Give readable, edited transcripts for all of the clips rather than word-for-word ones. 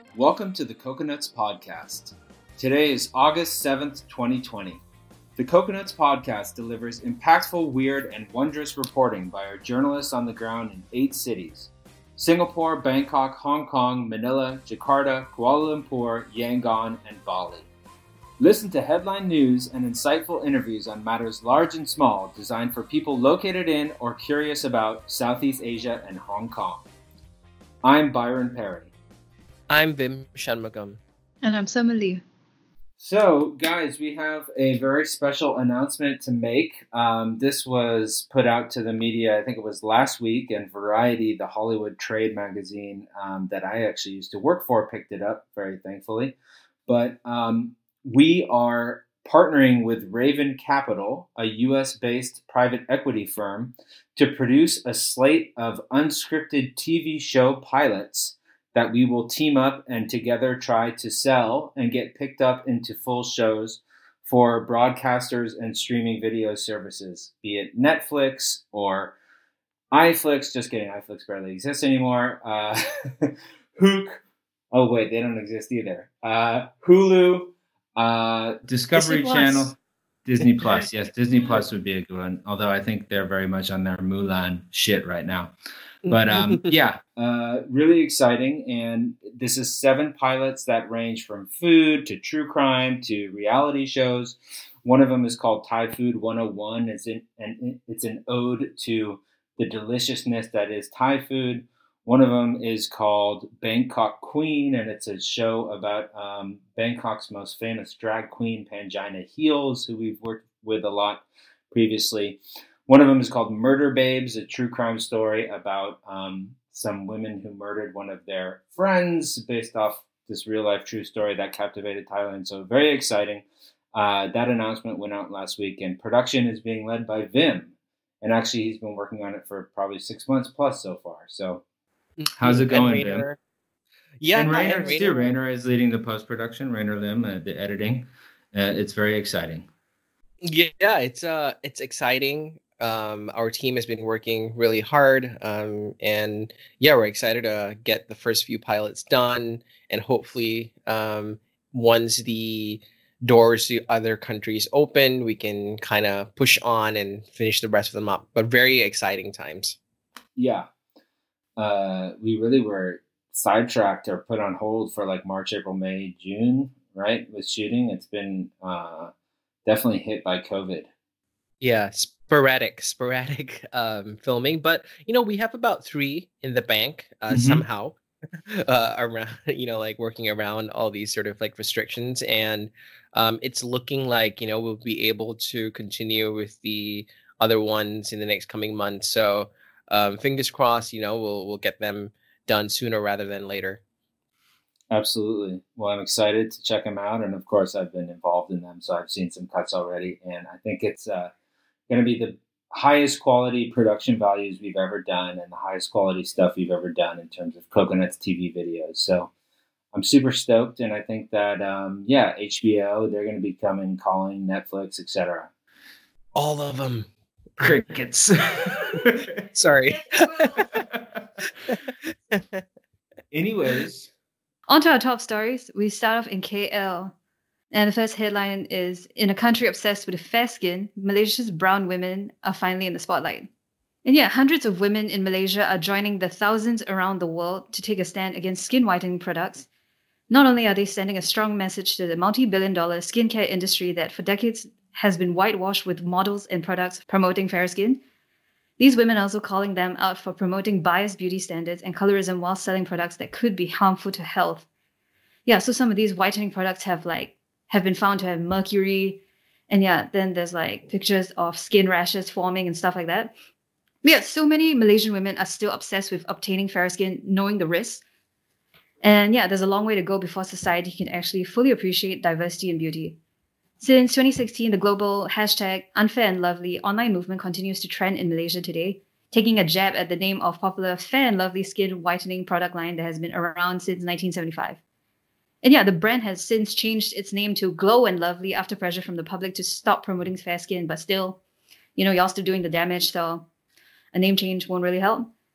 Welcome to the Coconuts Podcast. Today is August 7th, 2020. The Coconuts Podcast delivers impactful, weird, and wondrous reporting by our journalists on the ground in 8 cities: Singapore, Bangkok, Hong Kong, Manila, Jakarta, Kuala Lumpur, Yangon, and Bali. Listen to headline news and insightful interviews on matters large and small designed for people located in or curious about Southeast Asia and Hong Kong. I'm Byron Perry. I'm Vim Shanmugam. And I'm Summer Lee. So, guys, we have a very special announcement to make. This was put out to the media, I think it was last week, and Variety, the Hollywood trade magazine that I actually used to work for, picked it up, very thankfully. But we are partnering with Raven Capital, a US-based private equity firm, to produce a slate of unscripted TV show pilots that we will team up and together try to sell and get picked up into full shows for broadcasters and streaming video services, be it Netflix or iFlix. Just kidding, iFlix barely exists anymore. Hook. Oh, wait, they don't exist either. Hulu. Discovery Channel. Disney Plus. Yes, Disney Plus would be a good one, although I think they're very much on their Mulan shit right now. But really exciting. And this is 7 pilots that range from food to true crime to reality shows. One of them is called Thai Food 101. It's an ode to the deliciousness that is Thai food. One of them is called Bangkok Queen, and it's a show about Bangkok's most famous drag queen, Pangina Heels, who we've worked with a lot previously. One of them is called Murder Babes, a true crime story about some women who murdered one of their friends based off this real-life true story that captivated Thailand. So very exciting. That announcement went out last week, and production is being led by Vim. And actually, he's been working on it for probably 6 months plus so far. So how's it going, Vim? Yeah, and Rainer is leading the post-production, Rainer Lim, the editing. It's very exciting. Yeah, it's exciting. Our team has been working really hard, and yeah, we're excited to get the first few pilots done, and hopefully, once the doors to other countries open, we can kind of push on and finish the rest of them up. But very exciting times. Yeah, we really were sidetracked or put on hold for like March, April, May, June, right? With shooting, it's been definitely hit by COVID. Yeah, sporadic filming, but we have about 3 in the bank somehow around, like working around all these sort of like restrictions, and it's looking like we'll be able to continue with the other ones in the next coming months. So fingers crossed, we'll get them done sooner rather than later. Absolutely. Well, I'm excited to check them out, and of course, I've been involved in them, so I've seen some cuts already, and I think it's going to be the highest quality production values we've ever done and the highest quality stuff we've ever done in terms of Coconuts TV videos. So I'm super stoked, and I think that, HBO, they're going to be calling Netflix, etc. All of them. Crickets. Sorry. Anyways. On to our top stories. We start off in KL. And the first headline is, in a country obsessed with fair skin, Malaysia's brown women are finally in the spotlight. And yeah, hundreds of women in Malaysia are joining the thousands around the world to take a stand against skin whitening products. Not only are they sending a strong message to the multi-billion-dollar skincare industry that for decades has been whitewashed with models and products promoting fair skin, these women are also calling them out for promoting biased beauty standards and colorism while selling products that could be harmful to health. Yeah, so some of these whitening products have been found to have mercury. And yeah, then there's like pictures of skin rashes forming and stuff like that. But yeah, so many Malaysian women are still obsessed with obtaining fair skin, knowing the risks. And yeah, there's a long way to go before society can actually fully appreciate diversity in beauty. Since 2016, the global #UnfairAndLovely online movement continues to trend in Malaysia today, taking a jab at the name of popular Fair and Lovely skin whitening product line that has been around since 1975. And yeah, the brand has since changed its name to Glow and Lovely after pressure from the public to stop promoting fair skin. But still, y'all still doing the damage, so a name change won't really help.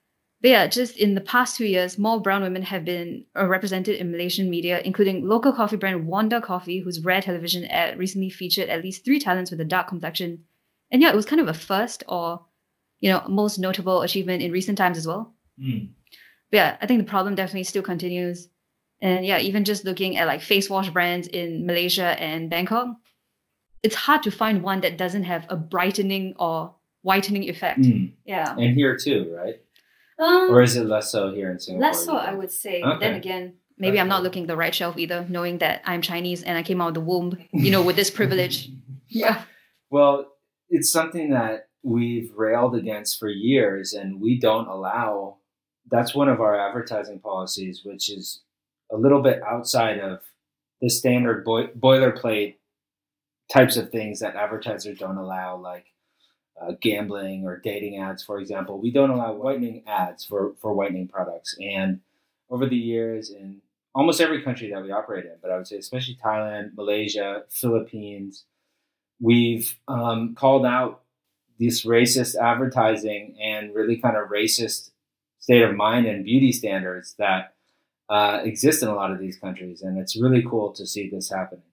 But yeah, just in the past 2 years, more brown women have been represented in Malaysian media, including local coffee brand Wanda Coffee, whose rare television ad recently featured at least 3 talents with a dark complexion. And yeah, it was kind of a first or, most notable achievement in recent times as well. But yeah, I think the problem definitely still continues. And yeah, even just looking at like face wash brands in Malaysia and Bangkok, it's hard to find one that doesn't have a brightening or whitening effect. Yeah. And here too, right? Or is it less so here in Singapore? Less so, I would say. Okay. Then again, maybe I'm not looking at the right shelf either, knowing that I'm Chinese and I came out of the womb, with this privilege. Yeah. Well, it's something that we've railed against for years, and we don't allow. That's one of our advertising policies, which is a little bit outside of the standard boilerplate types of things that advertisers don't allow, like gambling or dating ads, for example. We don't allow whitening ads for whitening products. And over the years, in almost every country that we operate in, but I would say especially Thailand, Malaysia, Philippines, we've called out this racist advertising and really kind of racist state of mind and beauty standards that exist in a lot of these countries. And it's really cool to see this happening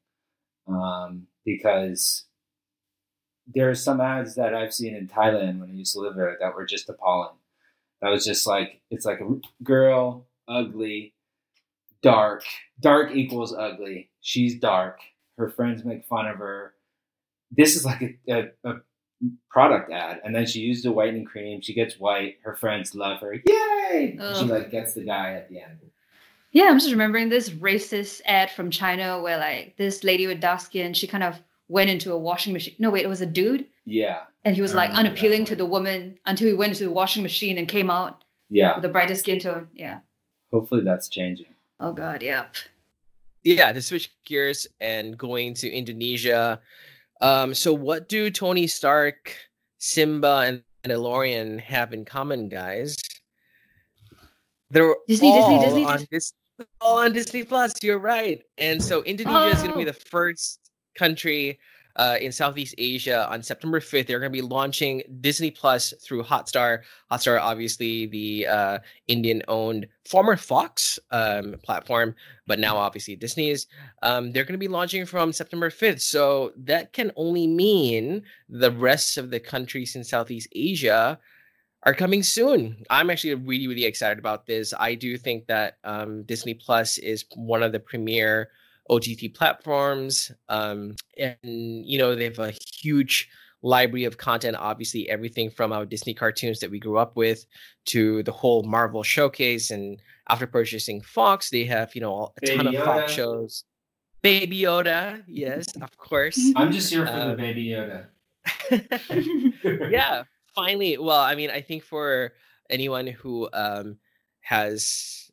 because there's some ads that I've seen in Thailand when I used to live there that were just appalling. That was just like, it's like a girl, ugly, dark. Dark equals ugly. She's dark. Her friends make fun of her. This is like a product ad. And then she used a whitening cream. She gets white. Her friends love her. Yay! And she like gets the guy at the end. Yeah, I'm just remembering this racist ad from China where like this lady with dark skin, she kind of went into a washing machine. No, wait, it was a dude. Yeah. And he was like unappealing to the woman until he went into the washing machine and came out. Yeah. With a brighter skin tone. Yeah. Hopefully that's changing. Oh God, yeah. Yeah, to switch gears and going to Indonesia. So what do Tony Stark, Simba, and Mandalorian have in common, guys? They're Disney. all on Disney Plus. You're right. And so Indonesia is going to be the first country in Southeast Asia on September 5th. They're going to be launching Disney Plus through Hotstar. Hotstar, obviously the Indian-owned former Fox platform, but now obviously Disney's. They're going to be launching from September 5th. So that can only mean the rest of the countries in Southeast Asia are coming soon. I'm actually really, really excited about this. I do think that Disney Plus is one of the premier OTT platforms. And, they have a huge library of content, obviously everything from our Disney cartoons that we grew up with to the whole Marvel showcase. And after purchasing Fox, they have, a ton of Fox shows. Baby Yoda, yes, of course. I'm just here for the Baby Yoda. Yeah. Finally, well, I mean, I think for anyone who has,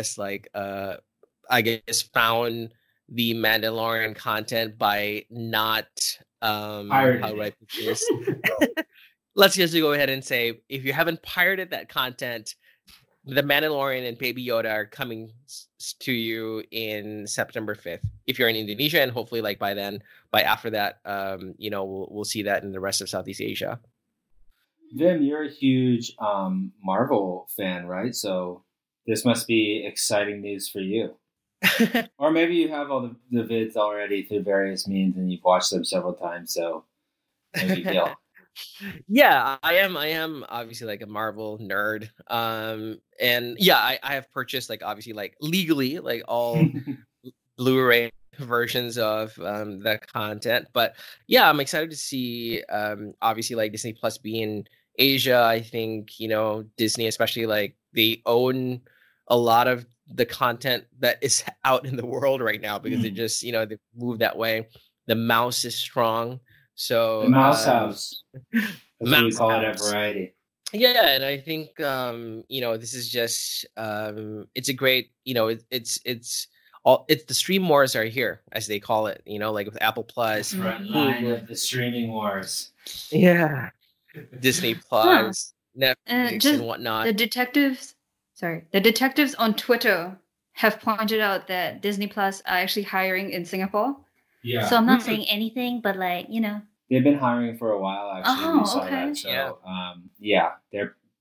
found the Mandalorian content by not how do I put this? Let's just go ahead and say, if you haven't pirated that content, the Mandalorian and Baby Yoda are coming to you in September 5th. If you're in Indonesia, and hopefully, by after that, we'll see that in the rest of Southeast Asia. Vim, you're a huge Marvel fan, right? So this must be exciting news for you. Or maybe you have all the vids already through various means and you've watched them several times, so no big deal. Yeah, I am obviously a Marvel nerd. And yeah, I have purchased obviously legally all Blu-ray versions of the content. But yeah, I'm excited to see obviously Disney Plus be in Asia. I think, Disney, especially they own a lot of the content that is out in the world right now because they just, they move that way. The mouse is strong. So the Mouse House. That's what we call it at Variety. Yeah, and I think this is just it's a great, it's the stream wars are here, as they call it, with Apple Plus. Front line of the streaming wars. Yeah. Disney Plus, Netflix, and whatnot. The detectives on Twitter have pointed out that Disney Plus are actually hiring in Singapore. Yeah. So I'm not saying anything, but they've been hiring for a while, actually. Oh, okay. That. So, yeah, they're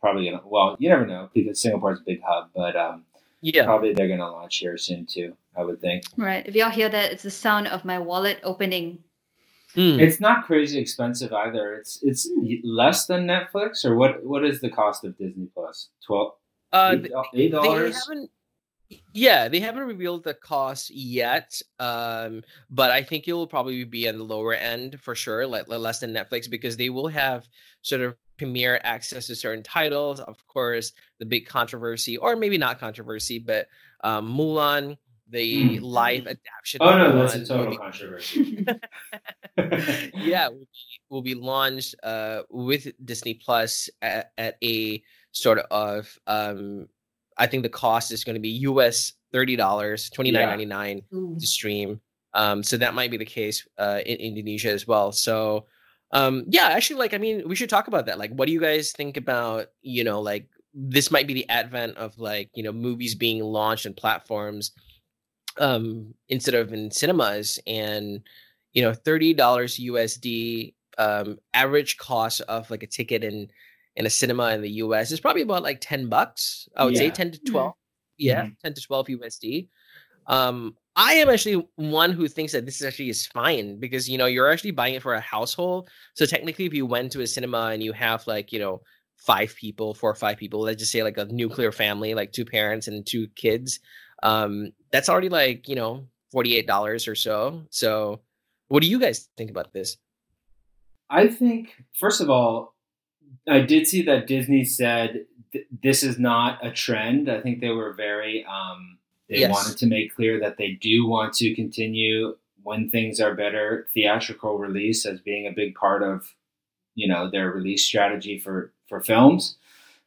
probably gonna. Well, you never know because Singapore's a big hub, but Yeah. probably they're gonna launch here soon too. I would think. Right. If y'all hear that, it's the sound of my wallet opening. It's not crazy expensive either. It's less than Netflix, or what is the cost of Disney Plus? $8? They haven't. Yeah, they haven't revealed the cost yet, but I think it will probably be on the lower end for sure, like less than Netflix, because they will have sort of premier access to certain titles. Of course, the big controversy, or maybe not controversy, but Mulan, the live adaptation. Oh no, that's a total controversy. Yeah, will be launched with Disney Plus at a sort of I think the cost is going to be US $30, $29.99 to stream. So that might be the case in Indonesia as well. So yeah, actually, like, I mean, we should talk about that. Like, what do you guys think about, like, this might be the advent of, like, movies being launched on platforms instead of in cinemas, and $30 USD average cost of like a ticket in a cinema in the US is probably about like $10. I would say 10 to 12. Yeah, 10 to 12 USD. I am actually one who thinks that this actually is fine because you're actually buying it for a household. So technically, if you went to a cinema and you have like 4 or 5 people, let's just say like a nuclear family, like 2 parents and 2 kids, that's already like $48 or so. So what do you guys think about this? I think, first of all, I did see that Disney said this is not a trend. I think they were very, they wanted to make clear that they do want to continue, when things are better, theatrical release as being a big part of, their release strategy for films.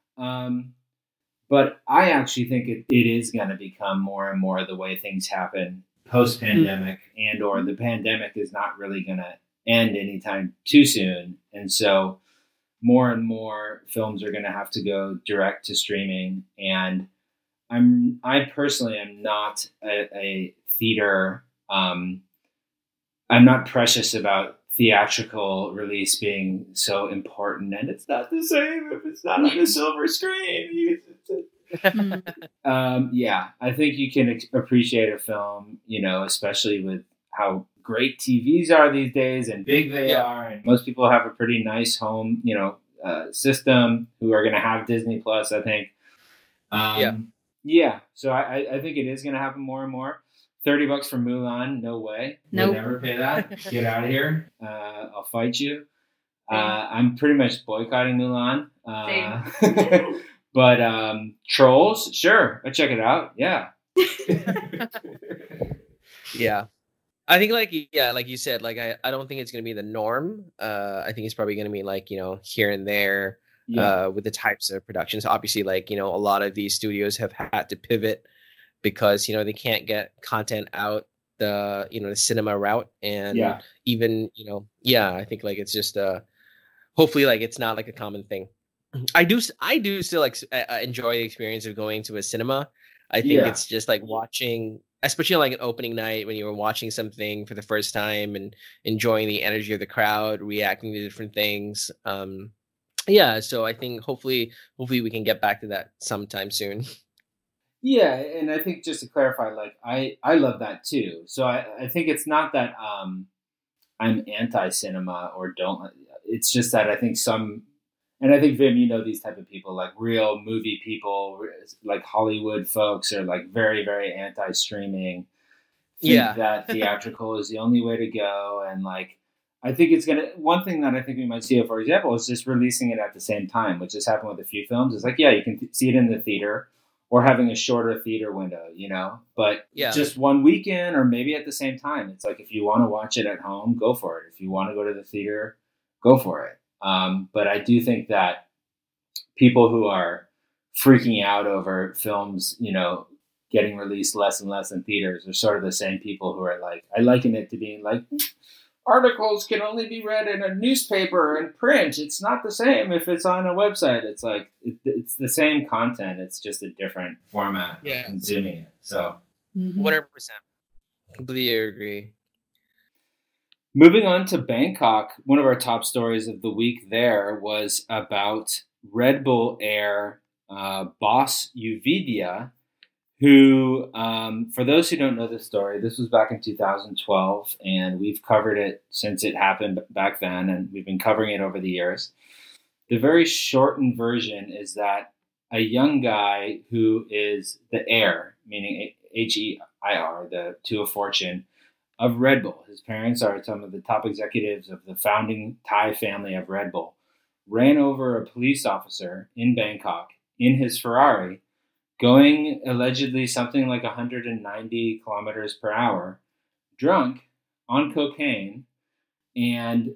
But I actually think it is going to become more and more the way things happen post-pandemic, and or the pandemic is not really going to end anytime too soon. And so more and more films are going to have to go direct to streaming. And I personally am not a theater. I'm not precious about theatrical release being so important, and it's not the same if it's not on the silver screen. I think you can appreciate a film, especially with how great TVs are these days and big they are, and most people have a pretty nice home, system who are going to have Disney Plus, I think. So I think it is going to happen more and more. $30 for Mulan, no way. Nope. We'll never pay that. Get out of here. I'll fight you. I'm pretty much boycotting Mulan. But Trolls, sure, I'll check it out. Yeah. Yeah. I think like you said, like I don't think it's gonna be the norm. I think it's probably gonna be like, here and there with the types of productions. Obviously, like, a lot of these studios have had to pivot because they can't get content out the the cinema route, and even I think like it's just hopefully like it's not like a common thing. I do still like enjoy the experience of going to a cinema. I think it's just like watching, especially like an opening night when you were watching something for the first time and enjoying the energy of the crowd, reacting to different things. So I think hopefully we can get back to that sometime soon. Yeah, and I think just to clarify, like I love that too. So I think it's not that I'm anti-cinema or don't. It's just that I think and I think, Vim, these type of people, like real movie people, like Hollywood folks, are like very, very anti-streaming. Think that theatrical is the only way to go. And like, I think one thing that I think we might see, for example, is just releasing it at the same time, which has happened with a few films. It's like, you can see it in the theater or having a shorter theater window, but just one weekend or maybe at the same time. It's like, if you want to watch it at home, go for it. If you want to go to the theater, go for it. But I do think that people who are freaking out over films, getting released less and less in theaters are sort of the same people who are like, I liken it to being like, articles can only be read in a newspaper and print. It's not the same if it's on a website. It's like, it's the same content. It's just a different format of consuming it. So 100%. Completely agree. Moving on to Bangkok, one of our top stories of the week there was about Red Bull heir Boss Uvidia, who, for those who don't know the story, this was back in 2012, and we've covered it since it happened back then, and we've been covering it over the years. The very shortened version is that a young guy who is the heir, meaning Heir, to a fortune, of Red Bull. His parents are some of the top executives of the founding Thai family of Red Bull. Ran over a police officer in Bangkok in his Ferrari, going allegedly something like 190 kilometers per hour, drunk, on cocaine, and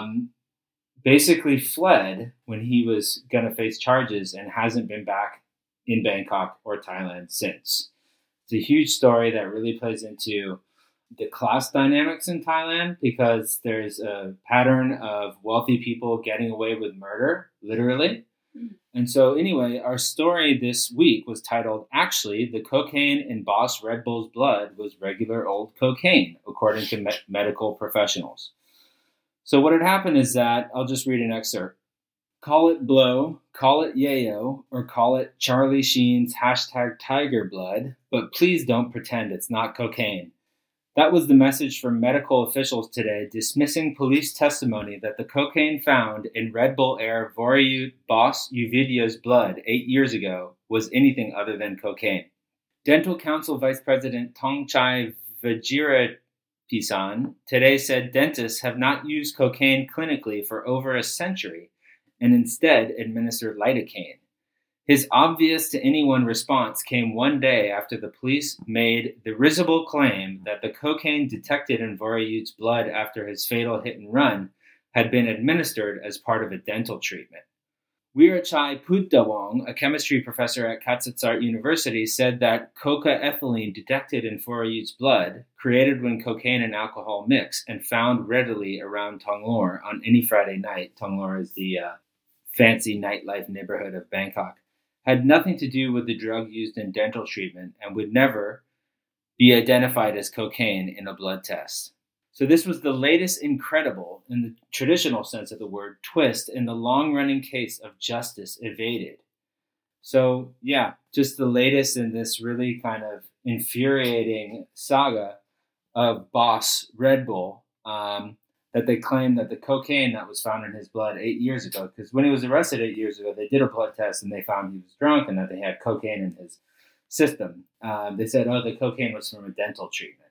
basically fled when he was going to face charges and hasn't been back in Bangkok or Thailand since. It's a huge story that really plays into the class dynamics in Thailand, because there's a pattern of wealthy people getting away with murder, literally. And so anyway, our story this week was titled, actually, the cocaine in Boss Red Bull's blood was regular old cocaine, according to medical professionals. So what had happened is that, I'll just read an excerpt. Call it blow, call it yayo, or call it Charlie Sheen's #Tiger Blood, but please don't pretend it's not cocaine. That was the message from medical officials today, dismissing police testimony that the cocaine found in Red Bull heir Vorayut Boss Uvidia's blood 8 years ago was anything other than cocaine. Dental Council Vice President Tongchai Vajirapisan today said dentists have not used cocaine clinically for over a century and instead administered lidocaine. His obvious to anyone response came one day after the police made the risible claim that the cocaine detected in Vorayut's blood after his fatal hit and run had been administered as part of a dental treatment. Weerachai Puddawong, a chemistry professor at Katsatsart University, said that coca-ethylene detected in Vorayut's blood, created when cocaine and alcohol mix and found readily around Thonglor on any Friday night — Thonglor is the fancy nightlife neighborhood of Bangkok — had nothing to do with the drug used in dental treatment and would never be identified as cocaine in a blood test. So this was the latest incredible, in the traditional sense of the word, twist in the long-running case of justice evaded. So yeah, just the latest in this really kind of infuriating saga of Boss Red Bull, that they claim that the cocaine that was found in his blood 8 years ago, because when he was arrested 8 years ago, they did a blood test and they found he was drunk and that they had cocaine in his system. They said, the cocaine was from a dental treatment.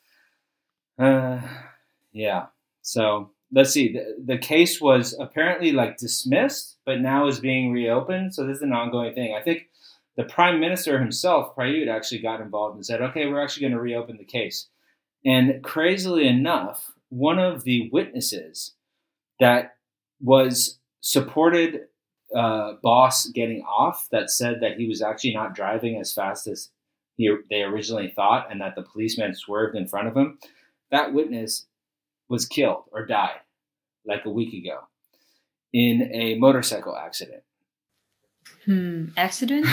Yeah. So let's see. The case was apparently dismissed, but now is being reopened. So this is an ongoing thing. I think the Prime Minister himself, Prayut, actually got involved and said, okay, we're actually going to reopen the case. And crazily enough, one of the witnesses that was supported Boss getting off, that said that he was actually not driving as fast as they originally thought and that the policeman swerved in front of him, that witness was killed or died like a week ago in a motorcycle accident. Accident?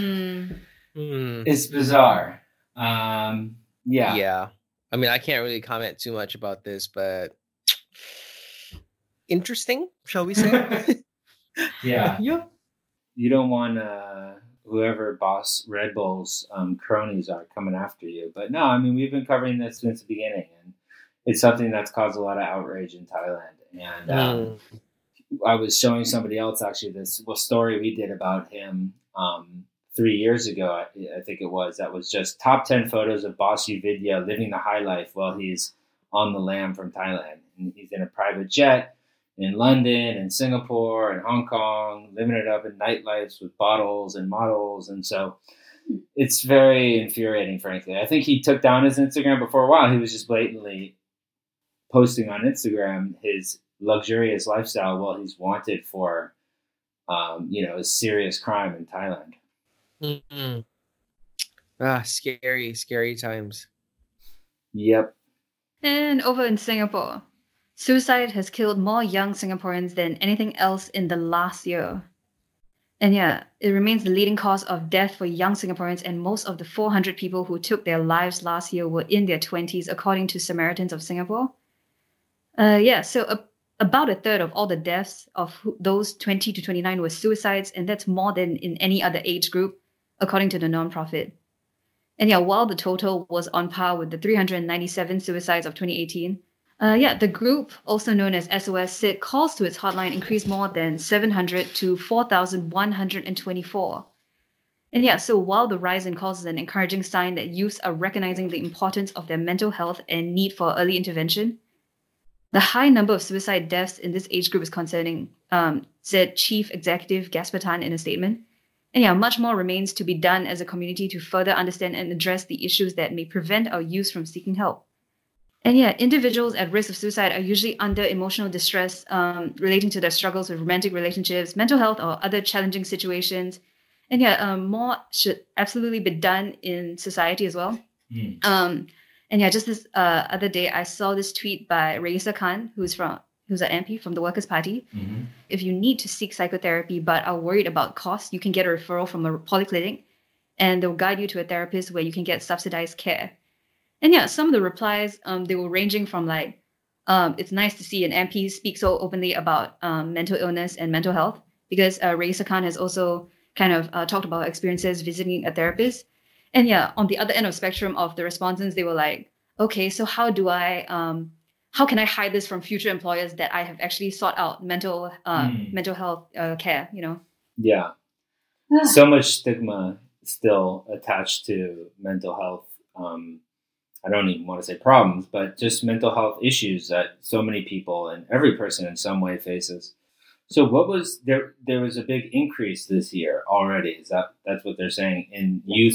It's bizarre. Yeah. Yeah. I mean, I can't really comment too much about this, but interesting, shall we say? Yeah. Yeah. You don't want whoever Boss Red Bull's cronies are coming after you. But no, I mean, we've been covering this since the beginning, and it's something that's caused a lot of outrage in Thailand. And I was showing somebody else actually this story we did about him 3 years ago, I think it was, that was just top 10 photos of Boss Uvidia living the high life while he's on the lam from Thailand. And he's in a private jet in London and Singapore and Hong Kong, living it up in nightlives with bottles and models. And so it's very infuriating, frankly. I think he took down his Instagram, but for a while he was just blatantly posting on Instagram his luxurious lifestyle while he's wanted for, a serious crime in Thailand. Mm-hmm. Scary times. Yep. And over in Singapore, suicide has killed more young Singaporeans than anything else in the last year. And yeah, it remains the leading cause of death for young Singaporeans, and most of the 400 people who took their lives last year were in their 20s, according to Samaritans of Singapore. So about a third of all the deaths of those 20 to 29 were suicides, and that's more than in any other age group, according to the nonprofit. And yeah, while the total was on par with the 397 suicides of 2018, the group, also known as SOS, said calls to its hotline increased more than 700 to 4,124. And yeah, so while the rise in calls is an encouraging sign that youths are recognizing the importance of their mental health and need for early intervention, the high number of suicide deaths in this age group is concerning, said Chief Executive Gaspar in a statement. And yeah, much more remains to be done as a community to further understand and address the issues that may prevent our youth from seeking help. And yeah, individuals at risk of suicide are usually under emotional distress relating to their struggles with romantic relationships, mental health, or other challenging situations. And yeah, more should absolutely be done in society as well. And yeah, just this other day, I saw this tweet by Raisa Khan, who's an MP from the Workers' Party. Mm-hmm. If you need to seek psychotherapy but are worried about cost, you can get a referral from a polyclinic, and they'll guide you to a therapist where you can get subsidized care. And yeah, some of the replies, they were ranging from like, it's nice to see an MP speak so openly about mental illness and mental health, because Raisa Khan has also kind of talked about her experiences visiting a therapist. And yeah, on the other end of the spectrum of the respondents, they were like, okay, so how can I hide this from future employers that I have actually sought out mental health care, you know? Yeah. So much stigma still attached to mental health. I don't even want to say problems, but just mental health issues that so many people and every person in some way faces. So what was there? There was a big increase this year already. That's what they're saying in youth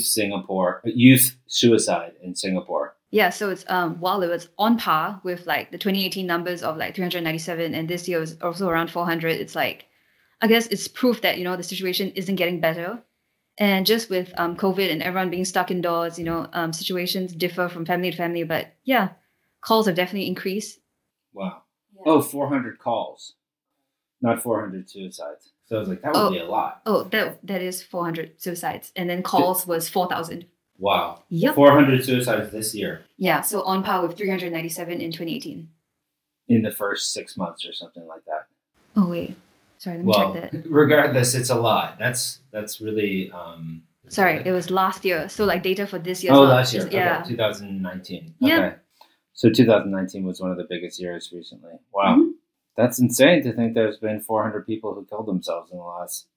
suicide in Singapore? Yeah, so it's while it was on par with like the 2018 numbers of like 397, and this year was also around 400. It's like, I guess it's proof that, you know, the situation isn't getting better. And just with COVID and everyone being stuck indoors, you know, situations differ from family to family. But yeah, calls have definitely increased. Wow. Yeah. 400 calls. Not 400 suicides. So I was like, that would be a lot. That is 400 suicides. And then calls was 4,000. Wow. Yep. 400 suicides this year. Yeah, so on par with 397 in 2018. In the first 6 months or something like that. Oh, wait. Sorry, let me check that. Regardless, it's a lot. That's really... Sorry, it was last year. So like data for this year. Last year. Yeah. Okay, 2019. Yeah. Okay. So 2019 was one of the biggest years recently. Wow. Mm-hmm. That's insane to think there's been 400 people who killed themselves in the last,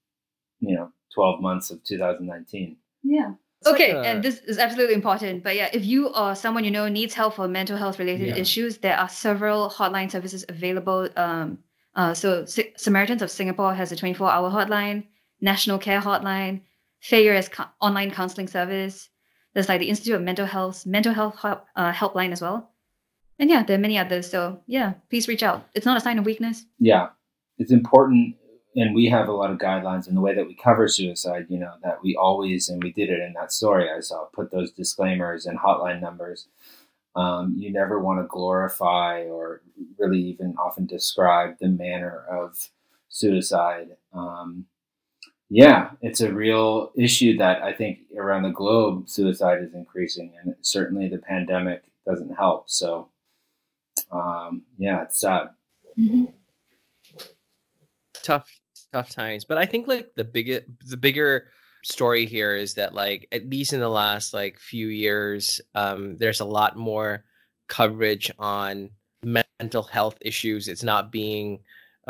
12 months of 2019. Yeah. Okay, and this is absolutely important. But yeah, if you or someone you know needs help for mental health related issues, there are several hotline services available. So Samaritans of Singapore has a 24-hour hotline, National Care Hotline, Fair has online counseling service. There's like the Institute of mental health helpline as well. And yeah, there are many others. So yeah, please reach out. It's not a sign of weakness. Yeah, it's important. And we have a lot of guidelines in the way that we cover suicide, that we always, and we did it in that story I saw, put those disclaimers and hotline numbers. You never want to glorify or really even often describe the manner of suicide. It's a real issue that I think around the globe, suicide is increasing, and certainly the pandemic doesn't help. So, it's sad. Mm-hmm. Tough times, but I think like the bigger story here is that like at least in the last like few years, there's a lot more coverage on mental health issues. It's not being,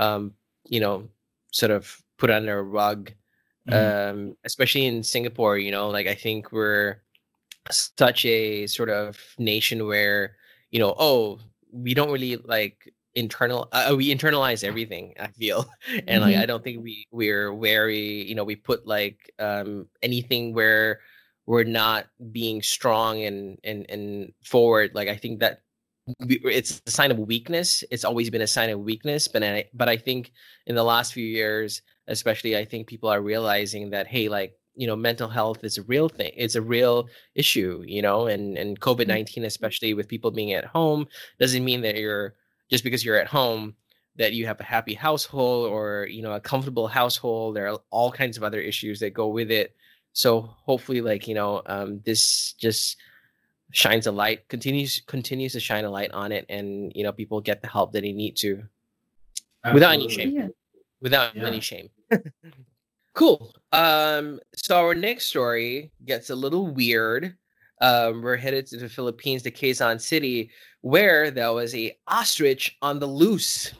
sort of put under a rug, especially in Singapore. I think we're such a sort of nation where we don't really like we internalize everything, I feel, and like I don't think we're wary. We put like anything where we're not being strong and forward. Like I think that it's a sign of weakness. It's always been a sign of weakness, but I think in the last few years, especially, I think people are realizing that hey, like mental health is a real thing. It's a real issue, and COVID-19, especially with people being at home, doesn't mean that just because you're at home that you have a happy household or, a comfortable household. There are all kinds of other issues that go with it. So hopefully this just shines a light, continues to shine a light on it, and, people get the help that they need to. without any Absolutely. shame. Yeah. Without Yeah. any shame. Cool. So our next story gets a little weird. We're headed to the Philippines, to Quezon City, where there was a ostrich on the loose.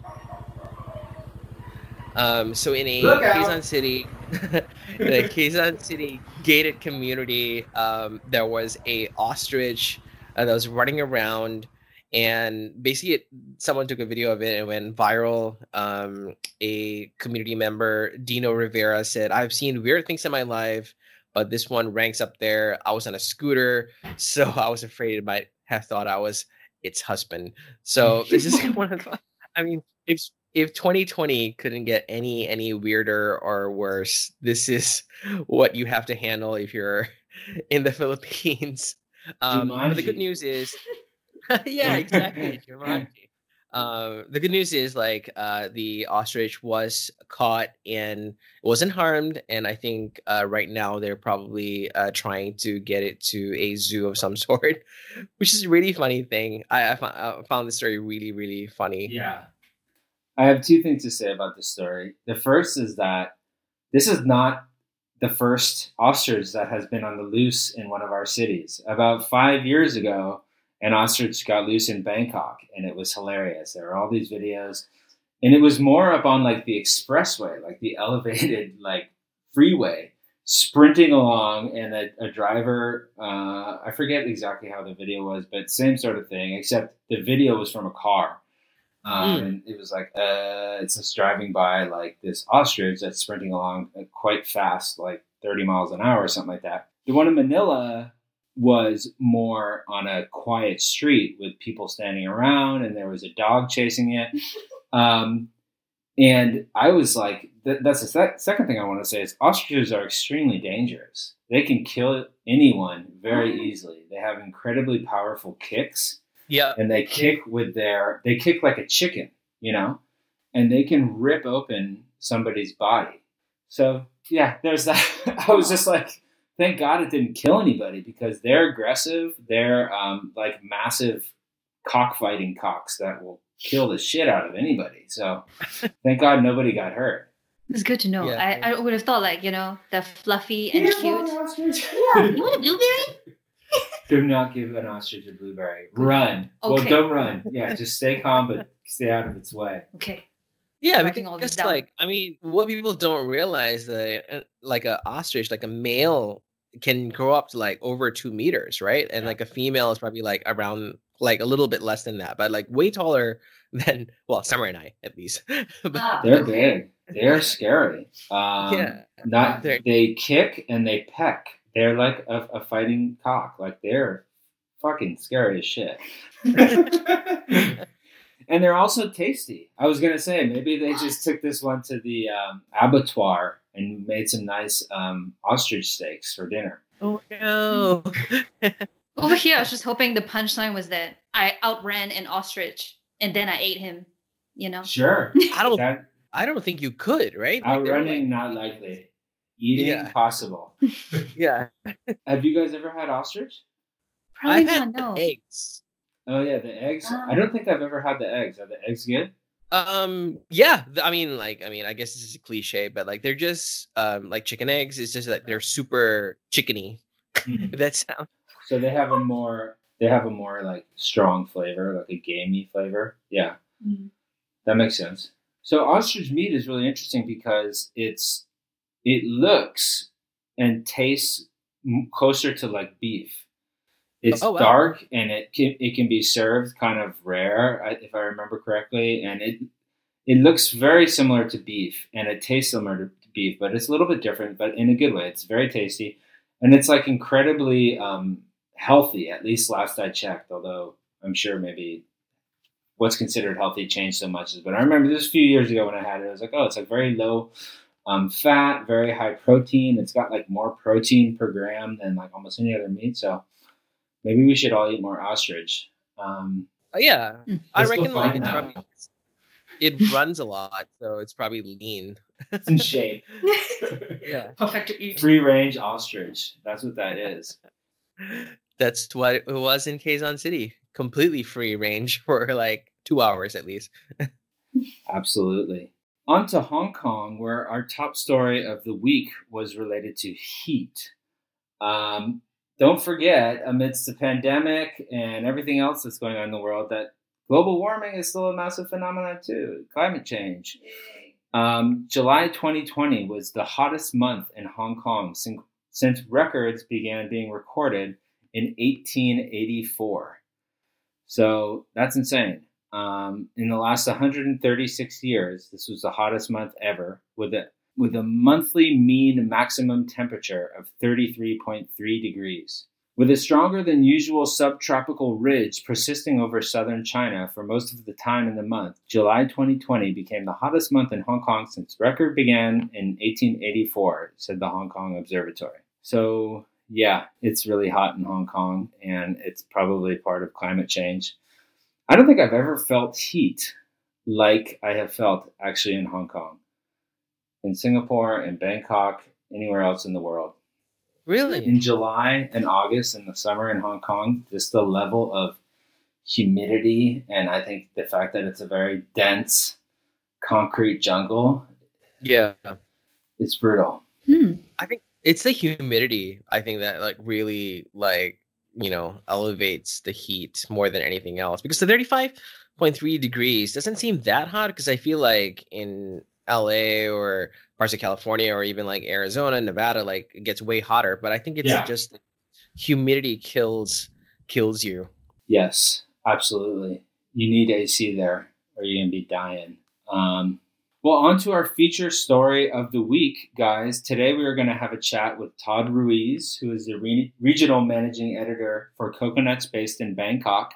So in a Look out! Quezon City, in a Quezon City gated community, there was a ostrich that was running around, and basically someone took a video of it and went viral. A community member, Dino Rivera, said, "I've seen weird things in my life, but this one ranks up there. I was on a scooter, so I was afraid it might have thought I was its husband." So this is one of the, I mean, if 2020 couldn't get any weirder or worse, this is what you have to handle if you're in the Philippines. But the good Jumanji. news is, yeah, exactly, Jumanji. The good news is, like, the ostrich was caught and wasn't harmed, and I think right now they're probably trying to get it to a zoo of some sort, which is a really funny thing. I found this story really, really funny. Yeah. I have two things to say about this story. The first is that this is not the first ostrich that has been on the loose in one of our cities. About 5 years ago, an ostrich got loose in Bangkok, and it was hilarious. There were all these videos, and it was more up on like the expressway, like the elevated like freeway, sprinting along, and a driver. I forget exactly how the video was, but same sort of thing, except the video was from a car. And it was like, it's just driving by like this ostrich that's sprinting along quite fast, like 30 miles an hour or something like that. The one in Manila was more on a quiet street with people standing around, and there was a dog chasing it. And I was like, that's the second thing I want to say is ostriches are extremely dangerous. They can kill anyone very easily. They have incredibly powerful kicks. Yeah. And they kick they kick like a chicken, you know, and they can rip open somebody's body. So yeah, there's that. I was just like, thank God it didn't kill anybody, because they're aggressive. They're like massive cockfighting cocks that will kill the shit out of anybody. So thank God nobody got hurt. It's good to know. Yeah. I would have thought, like, they're fluffy and cute. Yeah, you want a blueberry? Do not give an ostrich a blueberry. Run. Okay. Well, don't run. Yeah, just stay calm, but stay out of its way. Okay. Yeah, Writing all this because down. like, I mean, what people don't realize that like a ostrich, like a male, can grow up to like over 2 meters, right? And like a female is probably like around like a little bit less than that, but like way taller than, well, Summer and I at least. But, They're big. They're scary. yeah, They kick and they peck. They're like a fighting cock. Like, they're fucking scary as shit. And they're also tasty. I was gonna say, maybe they just took this one to the abattoir and made some nice ostrich steaks for dinner. Oh no. Over here, I was just hoping the punchline was that I outran an ostrich and then I ate him. Sure. I don't think you could, right? Like, Outrunning, not likely. Eating, Yeah. possible. Yeah. Have you guys ever had ostrich? Probably I've not. had No. eggs. Oh yeah, the eggs. I don't think I've ever had the eggs. Are the eggs good? Yeah. I mean, I guess this is a cliche, but like they're just like chicken eggs. It's just that they're super chickeny. If that sounds. So they have a more like strong flavor, like a gamey flavor. Yeah, that makes sense. So ostrich meat is really interesting because it looks and tastes closer to like beef. It's dark, and it can be served kind of rare, if I remember correctly, and it looks very similar to beef, and it tastes similar to beef, but it's a little bit different, but in a good way. It's very tasty, and it's like incredibly healthy, at least last I checked, although I'm sure maybe what's considered healthy changed so much. But I remember this a few years ago when I had it, I was like, oh, it's like very low fat, very high protein. It's got like more protein per gram than like almost any other meat, so maybe we should all eat more ostrich. Yeah, I reckon like now. it runs a lot, so it's probably lean. It's in shape. Yeah, Perfect to eat. Free range ostrich. That's what that is. That's what it was in Quezon City. Completely free range for like 2 hours at least. Absolutely. On to Hong Kong, where our top story of the week was related to heat. Um, don't forget, amidst the pandemic and everything else that's going on in the world, that global warming is still a massive phenomenon too. Climate change. July 2020 was the hottest month in Hong Kong since records began being recorded in 1884. So that's insane. In the last 136 years, this was the hottest month ever, with a monthly mean maximum temperature of 33.3 degrees. With a stronger than usual subtropical ridge persisting over southern China for most of the time in the month, July 2020 became the hottest month in Hong Kong since record began in 1884, said the Hong Kong Observatory. So, yeah, it's really hot in Hong Kong, and it's probably part of climate change. I don't think I've ever felt heat like I have felt actually in Hong Kong, in Singapore, in Bangkok, anywhere else in the world. Really? In July and August in the summer in Hong Kong, just the level of humidity, and I think the fact that it's a very dense concrete jungle, Yeah. it's brutal. I think it's the humidity, I think, that like really elevates the heat more than anything else, because the 35.3 degrees doesn't seem that hot, because I feel like in LA or parts of California or even like Arizona, Nevada, like it gets way hotter, but I think it's just humidity kills you. Yes, absolutely. You need AC there or you're going to be dying. Well, on to our feature story of the week, guys. Today we are going to have a chat with Todd Ruiz, who is the regional managing editor for Coconuts based in Bangkok.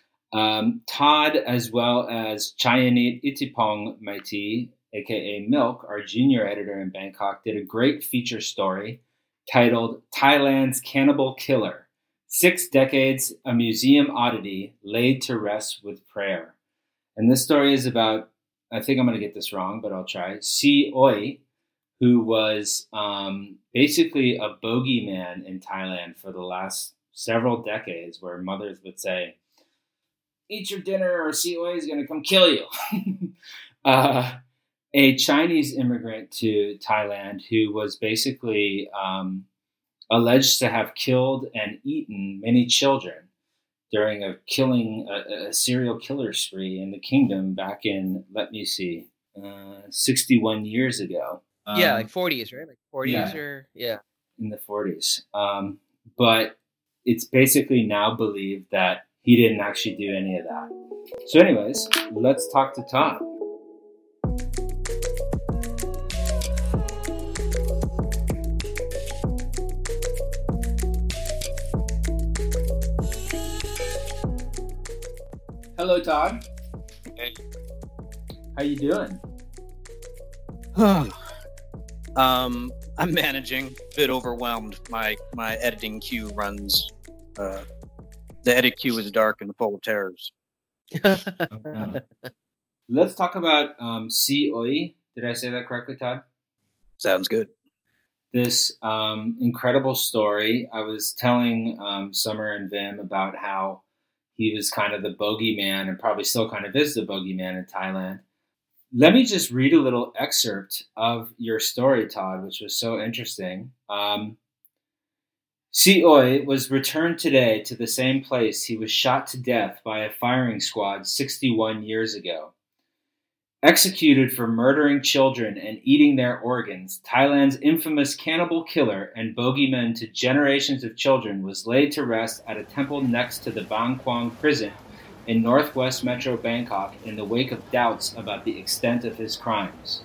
Todd, as well as Chayanit Itipong Maiti, aka Milk, our junior editor in Bangkok, did a great feature story titled Thailand's Cannibal Killer, 6 Decades, a Museum Oddity Laid to Rest with Prayer. And this story is about, I think I'm going to get this wrong, but I'll try, Si Oi, who was basically a bogeyman in Thailand for the last several decades, where mothers would say, eat your dinner or Si Oi is going to come kill you. A Chinese immigrant to Thailand who was basically alleged to have killed and eaten many children during a serial killer spree in the kingdom back in, 61 years ago. Like 40s, right? Like 40s in the 40s. But it's basically now believed that he didn't actually do any of that. So anyways, let's talk to Todd. Hello, Todd. Hey. How you doing? I'm managing, a bit overwhelmed. My editing queue runs. The edit queue is dark and full of terrors. Let's talk about Si Oi. Did I say that correctly, Todd? Sounds good. This incredible story. I was telling Summer and Vim about how he was kind of the bogeyman, and probably still kind of is the bogeyman in Thailand. Let me just read a little excerpt of your story, Todd, which was so interesting. Si Oi was returned today to the same place he was shot to death by a firing squad 61 years ago. Executed for murdering children and eating their organs, Thailand's infamous cannibal killer and bogeyman to generations of children was laid to rest at a temple next to the Bang Kwang prison in northwest Metro Bangkok in the wake of doubts about the extent of his crimes.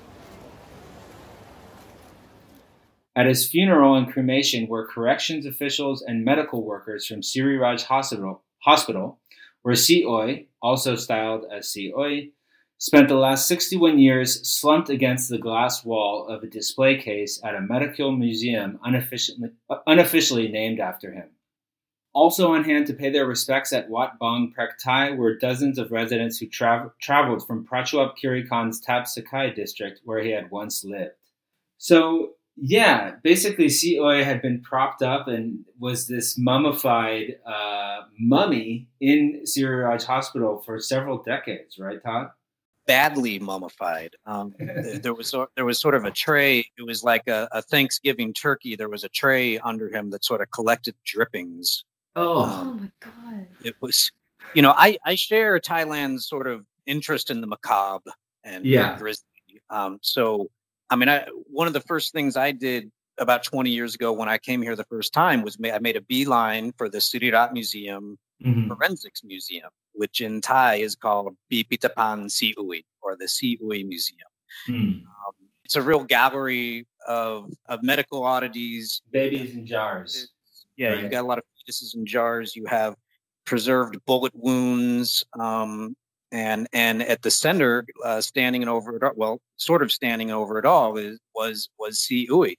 At his funeral and cremation were corrections officials and medical workers from Siriraj Hospital, where Si Oi, also styled as Si Oi, spent the last 61 years slumped against the glass wall of a display case at a medical museum unofficially named after him. Also on hand to pay their respects at Wat Bang Prek Thai were dozens of residents who traveled from Prachuap Khiri Khan's Tap Sakai district, where he had once lived. So, yeah, basically Si Oi had been propped up and was this mummified mummy in Siriraj Hospital for several decades, right, Todd? badly mummified. There was sort of a tray. It was like a Thanksgiving turkey. There was a tray under him that sort of collected drippings. Oh my God. It was, I share Thailand's sort of interest in the macabre and grisly. So, I mean, one of the first things I did about 20 years ago when I came here the first time was I made a beeline for the Surirat Museum Forensics Museum, which in Thai is called Pipitapan Si Ui, or the Si Ui Museum. It's a real gallery of medical oddities. Babies in jars. Right? You've got a lot of fetuses in jars. You have preserved bullet wounds. And at the center, standing over it, well, sort of standing over it all, was Si Ui,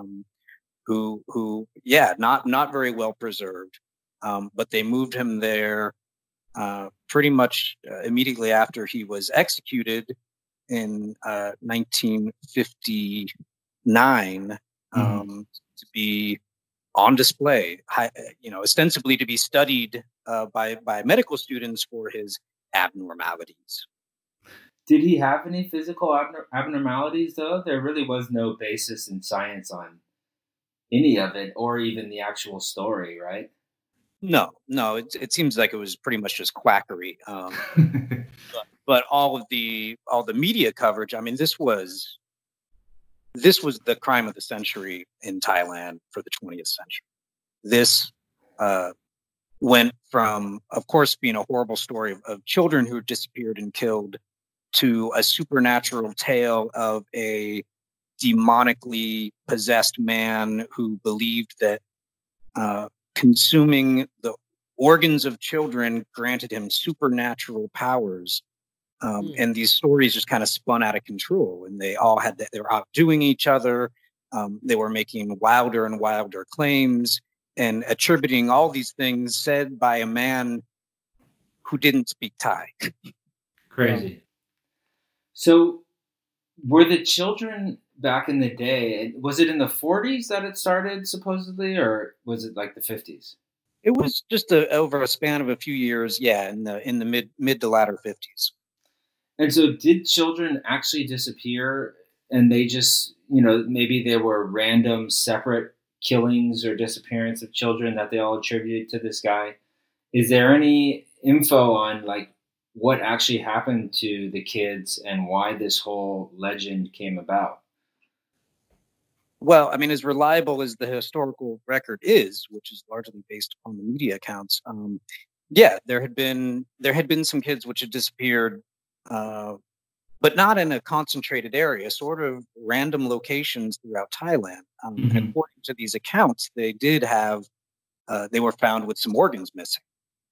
who not very well preserved, but they moved him there pretty much immediately after he was executed in 1959 to be on display, ostensibly to be studied by medical students for his abnormalities. Did he have any physical abnormalities, though? There really was no basis in science on any of it, or even the actual story, right? No. It seems like it was pretty much just quackery. But all the media coverage. I mean, this was the crime of the century in Thailand for the 20th century. This went from, of course, being a horrible story of children who disappeared and killed to a supernatural tale of a demonically possessed man who believed that consuming the organs of children granted him supernatural powers. And these stories just kind of spun out of control, and they were outdoing each other. They were making wilder and wilder claims and attributing all these things said by a man who didn't speak Thai. Crazy. So were the children back in the day, was it in the 40s that it started supposedly, or was it like the 50s? It was just over a span of a few years. Yeah. In the mid to latter 50s. And so did children actually disappear, and they just, maybe they were random separate killings or disappearance of children that they all attributed to this guy? Is there any info on like what actually happened to the kids and why this whole legend came about? Well, I mean, as reliable as the historical record is, which is largely based upon the media accounts, there had been some kids which had disappeared, but not in a concentrated area, sort of random locations throughout Thailand. And according to these accounts, they did have, they were found with some organs missing.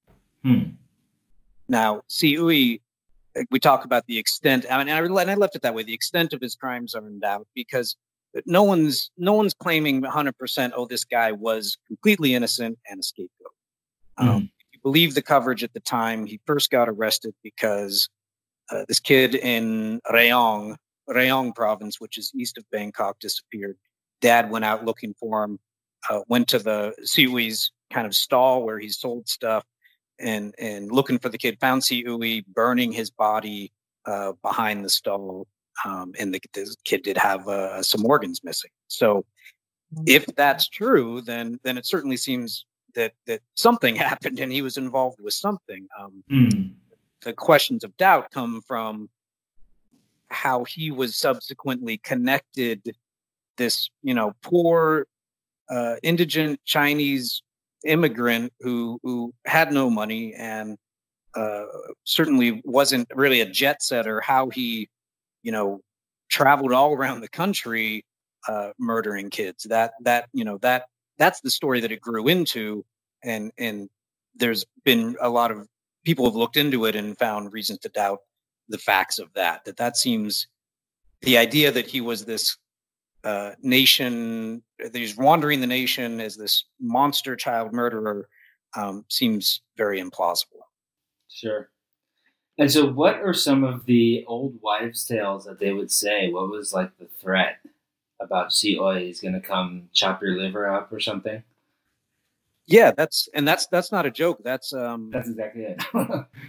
Now, Si Ui, we talk about the extent, and I left it that way. The extent of his crimes are in doubt because no one's claiming 100%. Oh, this guy was completely innocent and a scapegoat. If you believe the coverage at the time, he first got arrested because this kid in Rayong province, which is east of Bangkok, disappeared. Dad went out looking for him, went to the Si Ui's kind of stall where he sold stuff, and looking for the kid, found Si Ui burning his body behind the stall. And the kid did have some organs missing. So if that's true, then it certainly seems that something happened and he was involved with something. The questions of doubt come from how he was subsequently connected, this, poor indigent Chinese immigrant who had no money and certainly wasn't really a jet setter, how he traveled all around the country murdering kids. That's the story that it grew into, and there's been a lot of people have looked into it and found reasons to doubt the facts of that. That seems, the idea that he was this nation, that he's wandering the nation as this monster child murderer, seems very implausible. Sure. And so what are some of the old wives' tales that they would say? What was like the threat about Si Ui is going to come chop your liver up or something? Yeah, that's not a joke. That's exactly it.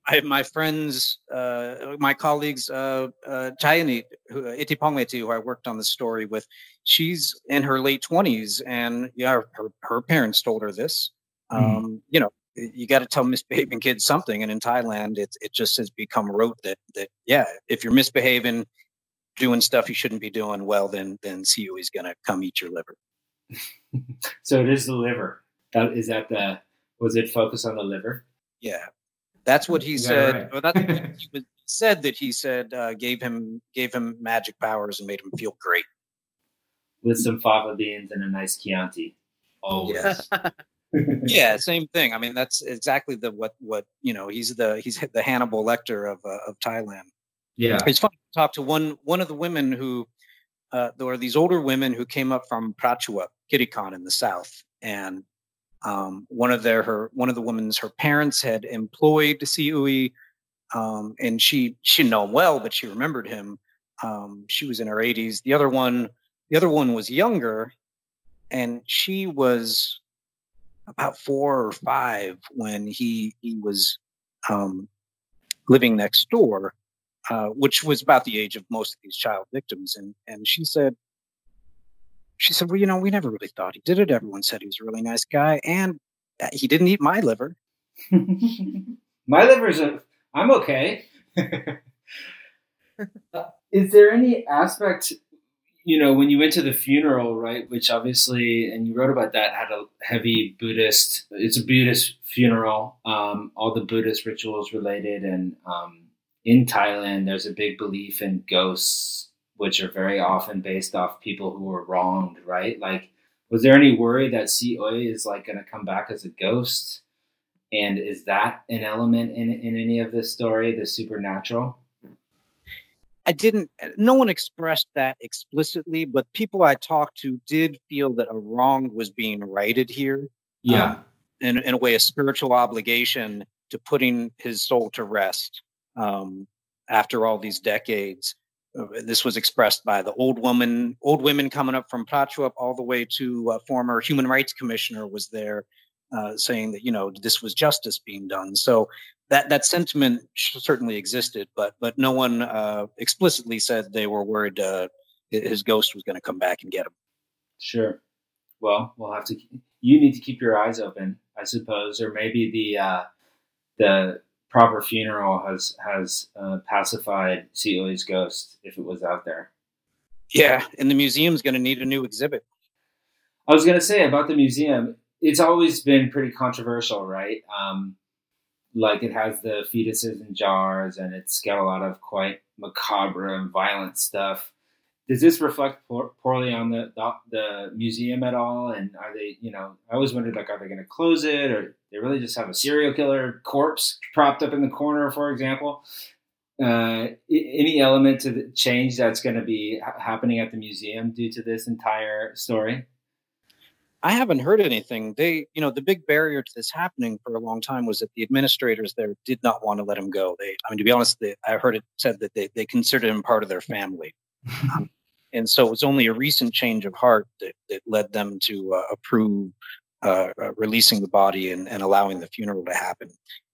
my friends, my colleagues, Chayani Itipongmeti, who I worked on the story with, she's in her late 20s, and her parents told her this. You got to tell misbehaving kids something, and in Thailand, it just has become rote that if you're misbehaving, doing stuff you shouldn't be doing, well, then COE is going to come eat your liver. So it is the liver. Was it focused on the liver? Yeah. That's what he said. Right? Well, that's what he said that he said gave him magic powers and made him feel great. With some fava beans and a nice Chianti. Oh yes. Yeah, same thing. I mean, that's exactly what he's the Hannibal Lecter of Thailand. Yeah. It's fun to talk to one of the women who there were these older women who came up from Prachuap, Kirikan in the south, and one of the women's, her parents had employed CUE, and she didn't know him well, but she remembered him. She was in her 80s. The other one was younger, and she was about 4 or 5 when he was living next door, which was about the age of most of these child victims. And she said, well, we never really thought he did it. Everyone said he was a really nice guy, and he didn't eat my liver. My I'm okay. Is there any aspect, when you went to the funeral, right, which obviously, and you wrote about that, had a heavy it's a Buddhist funeral, all the Buddhist rituals related, and in Thailand, there's a big belief in ghosts, which are very often based off people who were wronged, right? Like, was there any worry that COE is like going to come back as a ghost? And is that an element in any of this story, the supernatural? No one expressed that explicitly, but people I talked to did feel that a wrong was being righted here. Yeah. In a way, a spiritual obligation to putting his soul to rest after all these decades. This was expressed by the old women coming up from Prachuap all the way to a former human rights commissioner was there saying that, this was justice being done. So that sentiment certainly existed, but no one explicitly said they were worried his ghost was going to come back and get him. Sure. Well, you need to keep your eyes open, I suppose, or maybe the proper funeral has pacified COE's ghost if it was out there. Yeah, and the museum's going to need a new exhibit. I was going to say about the museum, it's always been pretty controversial, right? Like it has the fetuses in jars, and it's got a lot of quite macabre and violent stuff. Does this reflect poorly on the museum at all? And are they, I always wondered, like, are they going to close it, or they really just have a serial killer corpse propped up in the corner, for example? Any element to the change that's going to be happening at the museum due to this entire story? I haven't heard anything. The big barrier to this happening for a long time was that the administrators there did not want to let him go. To be honest, I heard it said that they considered him part of their family. And so it was only a recent change of heart that led them to approve releasing the body and allowing the funeral to happen.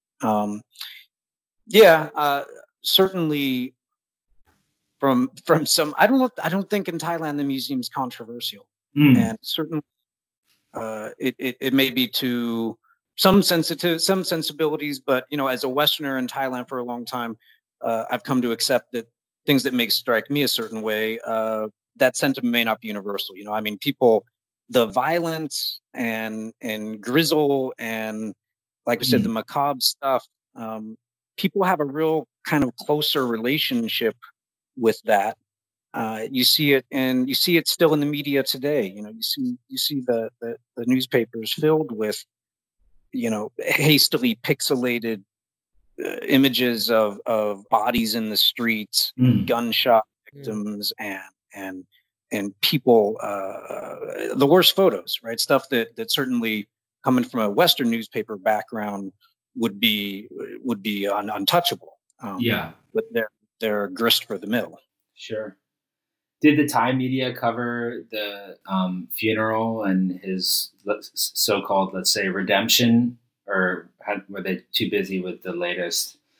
Certainly from some, I don't think in Thailand the museum's controversial. And certainly it may be to some sensibilities, but as a Westerner in Thailand for a long time, I've come to accept that things that may strike me a certain way, that sentiment may not be universal. People, the violence and gristle and, like I said, the macabre stuff, people have a real kind of closer relationship with that. You see it still in the media today. You see the newspapers filled with, hastily pixelated images of bodies in the streets, gunshot victims, and people, the worst photos, right? Stuff that certainly coming from a Western newspaper background would be untouchable. But they're grist for the mill. Sure. Did the Thai media cover the funeral and his so-called, let's say, redemption, or were they too busy with the latest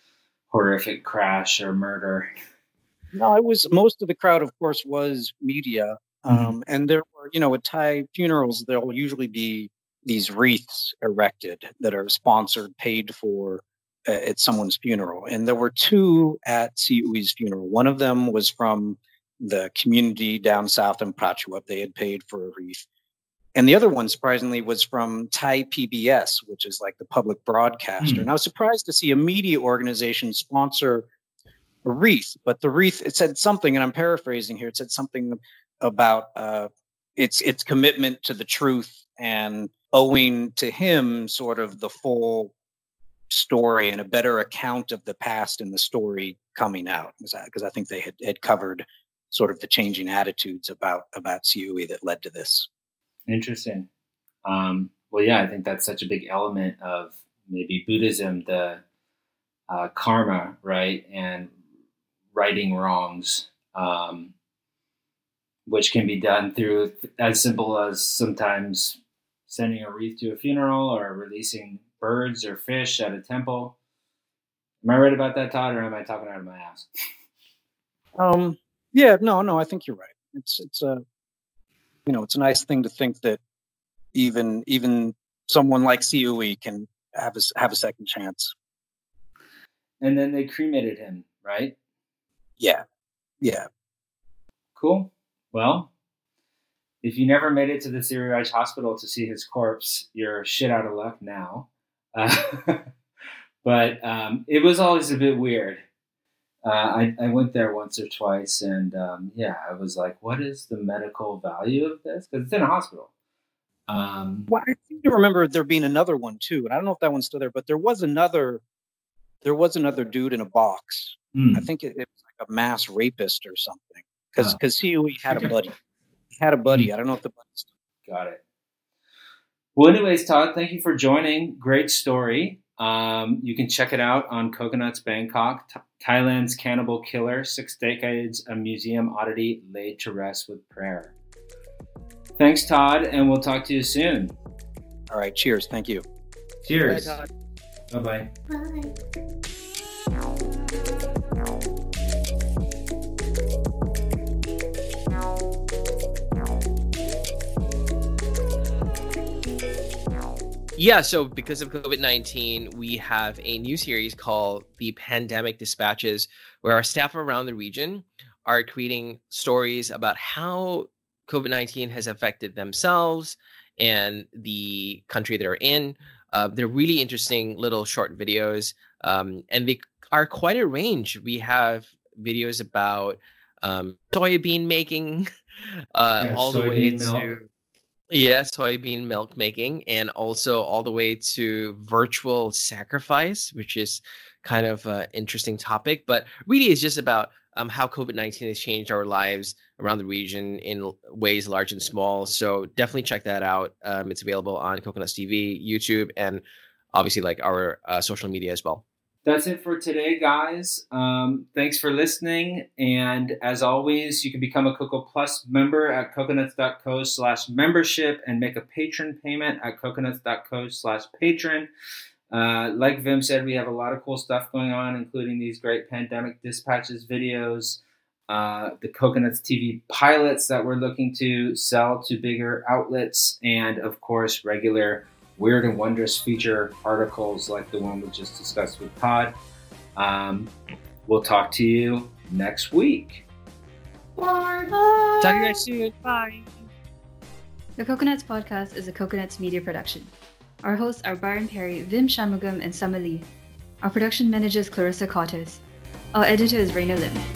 horrific crash or murder. No, it was most of the crowd, of course, was media. And there were, at Thai funerals, there'll usually be these wreaths erected that are sponsored, paid for at someone's funeral. And there were two at Siui's funeral. One of them was from the community down south in Prachuap. They had paid for a wreath. And the other one, surprisingly, was from Thai PBS, which is like the public broadcaster. And I was surprised to see a media organization sponsor a wreath. But the wreath, it said something, and I'm paraphrasing here, it said something about its commitment to the truth and owing to him sort of the full story and a better account of the past and the story coming out. Because I think they had covered sort of the changing attitudes about Siui that led to this. Interesting. Well, yeah, I think that's such a big element of maybe Buddhism, the karma, right? And righting wrongs, which can be done through as simple as sometimes sending a wreath to a funeral or releasing birds or fish at a temple. Am I right about that, Todd, or am I talking out of my ass? Yeah, no, I think you're right. It's a nice thing to think that even someone like Siui can have a second chance. And then they cremated him, right? Yeah. Cool. Well, if you never made it to the Siriraj Hospital to see his corpse, you're shit out of luck now. But it was always a bit weird. I went there once or twice, and I was like, what is the medical value of this? Because it's in a hospital. Well, I seem to remember there being another one too, and I don't know if that one's still there, but there was another dude in a box. I think it was like a mass rapist or something. Because he had a buddy. He had a buddy. I don't know if the buddy's still. Got it. Well, anyways, Todd, thank you for joining. Great story. You can check it out on Coconuts Bangkok, Thailand's Cannibal Killer, 6 Decades, a museum oddity laid to rest with prayer. Thanks, Todd, and we'll talk to you soon. All right, cheers. Thank you. Cheers. Bye, Todd. Bye-bye. Bye. Yeah, so because of COVID-19, we have a new series called The Pandemic Dispatches, where our staff around the region are creating stories about how COVID-19 has affected themselves and the country they're in. They're really interesting little short videos, and they are quite a range. We have videos about soybean making, all the way to... Yeah, soybean milk making, and also all the way to virtual sacrifice, which is kind of an interesting topic. But really, it's just about how COVID-19 has changed our lives around the region in ways large and small. So definitely check that out. It's available on Coconuts TV, YouTube, and obviously like our social media as well. That's it for today, guys. Thanks for listening. And as always, you can become a Coco Plus member at coconuts.co/membership and make a patron payment at coconuts.co/patron. Like Vim said, we have a lot of cool stuff going on, including these great pandemic dispatches videos, the Coconuts TV pilots that we're looking to sell to bigger outlets, and of course, regular Weird and Wondrous feature articles like the one we just discussed with Todd. We'll talk to you next week. Bye. Talk to you guys soon. Bye. The Coconuts Podcast is a Coconuts media production. Our hosts are Byron Perry, Vim Shanmugam, and Summer Lee. Our production manager is Clarissa Cortez. Our editor is Raina Lim.